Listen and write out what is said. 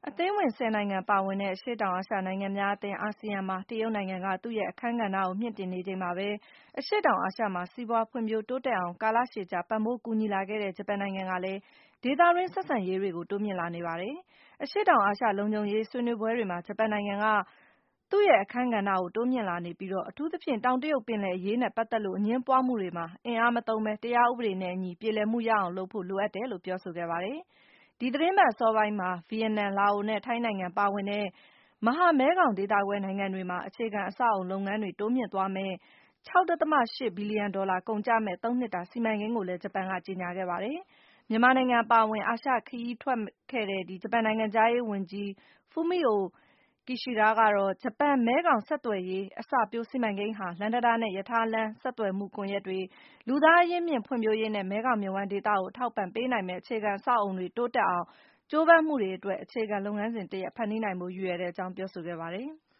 အသင်းဝင်10နိုင်ငံပါဝင်တဲ့ အရှေ့တောင်အာရှနိုင်ငံများအသင်း အာဆီယံမှာ တရုတ်နိုင်ငံက သူ့ရဲ့အခန်းကဏ္ဍကို မြှင့်တင်နေချိန်မှာပဲ အရှေ့တောင်အာရှမှာ စီးပွားဖွံ့ဖြိုးတိုးတက်အောင် ကာလရှည်ကြာ ပံ့ပိုးကူညီလာခဲ့တဲ့ ဂျပန်နိုင်ငံကလည်း ဒေသတွင်းဆက်ဆံရေးတွေကို တိုးမြှင့်လာနေပါတယ်။ အရှေ့တောင်အာရှလုံခြုံရေးဆွေးနွေးပွဲတွေမှာ ဂျပန်နိုင်ငံက သူ့ရဲ့အခန်းကဏ္ဍကို တိုးမြှင့်လာနေပြီး အထူးသဖြင့် တောင်တရုတ်ပင်လယ်အရေးနဲ့ပတ်သက်လို့ အငြင်းပွားမှုတွေမှာ အင်အားမသုံးဘဲ တရားဥပဒေနဲ့အညီ ပြေလည်မှုရအောင်လုပ်ဖို့ လိုအပ်တယ်လို့ ပြောဆိုခဲ့ပါတယ်။ ဒီသီတင်းပတ်အစောပိုင်းမှာ ဗီယက်နမ်၊ လာအိုနဲ့ ထိုင်းနိုင်ငံပါဝင်တဲ့ မဟာမဲခေါင်ဒေသခွဲနိုင်ငံတွေမှာ အခြေခံအဆောက်အအုံလုပ်ငန်းတွေ တိုးမြှင့်သွားမယ့် ၆.၈ ဘီလီယံဒေါ်လာကုန်ကျမယ့် ၃ နှစ်တာ စီမံကိန်းကိုလည်း ဂျပန်က ကြေညာခဲ့ပါတယ်။ မြန်မာနိုင်ငံအပါအဝင် အာရှခရီးထွက်ခဲ့တဲ့ ဂျပန်နိုင်ငံခြားရေးဝန်ကြီး Fumio Kishida ကတော့ ဂျပန်-မဲခေါင်ဆက်သွယ်ရေး အစပျိုးစီမံကိန်းဟာ လမ်းတံတားနဲ့ ရထားလမ်းဆက်သွယ်မှုကွန်ရက်တွေ၊ လူသားအရင်းအမြစ်ဖွံ့ဖြိုးရေးနဲ့ မဲခေါင်မြစ်ဝှမ်းဒေသကို အထောက်အပံ့ပေးနိုင်မယ့် အခြေခံအဆောက်အအုံတွေ တိုးတက်အောင် ကြိုးပမ်းမှုတွေအတွက် အခြေခံလုပ်ငန်းစဉ်တရပ် ဖန်တီးနိုင်ဖို့ ရည်ရွယ်ကြောင်း ပြောဆိုခဲ့ပါတယ်။